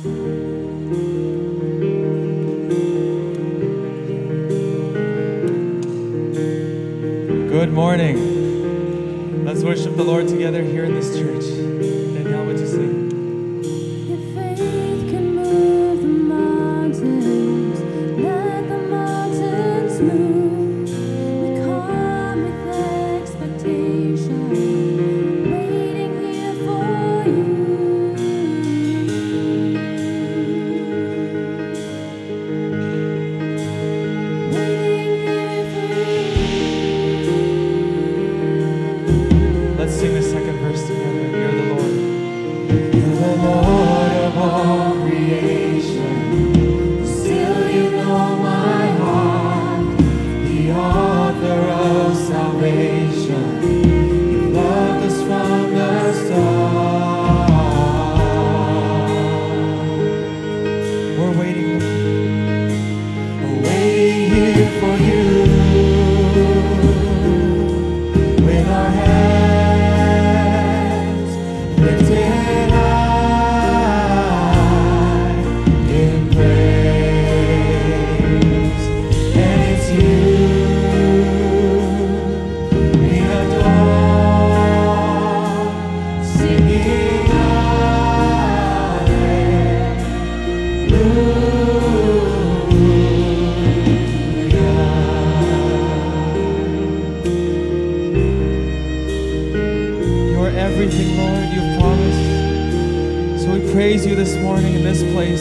Good morning. Let's worship the Lord together here in this church. Danielle, would you sing? Your faith can move the mountains. Let the mountains move. We come with expectation, waiting here for you. Waiting here for you. Let's sing the second verse together. You're the Lord. You're the Lord of all creation. Still you know my heart, the author of salvation. You loved us from the start. We're waiting, Lord. We're waiting here for you with our hands lifted high in praise. And it's you we adore, singing You're everything, Lord, you've promised. So we praise you this morning in this place.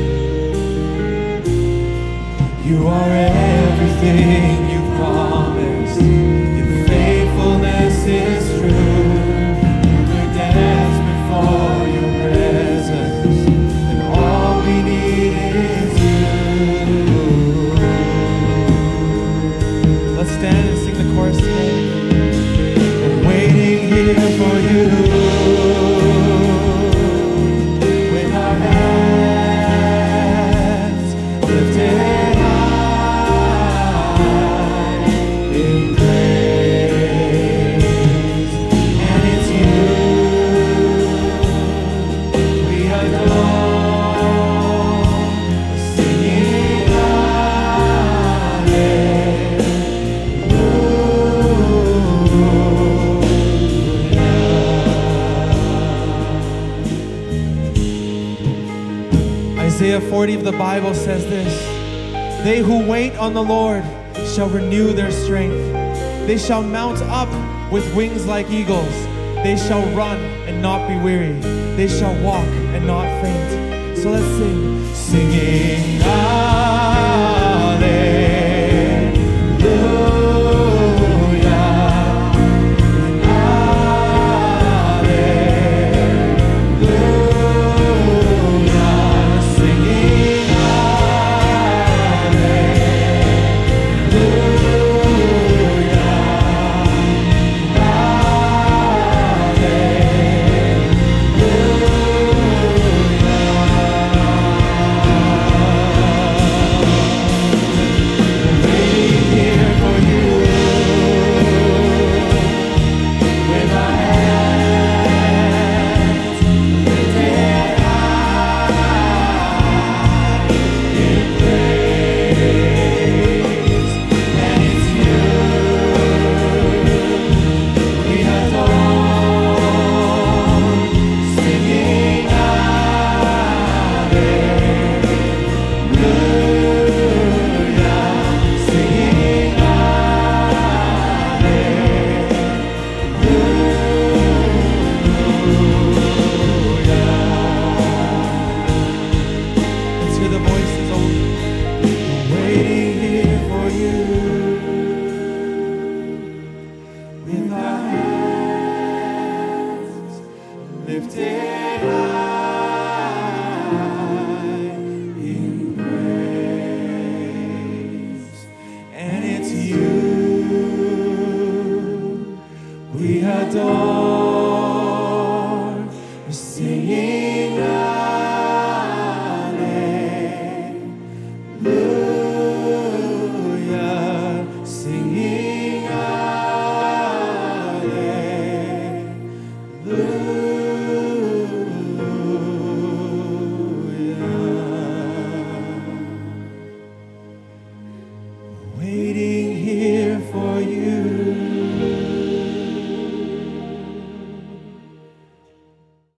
You are everything you promised. Your faithfulness is true. We could dance before your presence, and all we need is you. Let's stand and sing the chorus together. I'm waiting here for you with our hands lifted high in praise. And it's you we adore, singing Isaiah 40 of the Bible says this: They who wait on the Lord shall renew their strength. They shall mount up with wings like eagles. They shall run and not be weary. They shall walk and not faint. So let's sing. singing waiting here for you.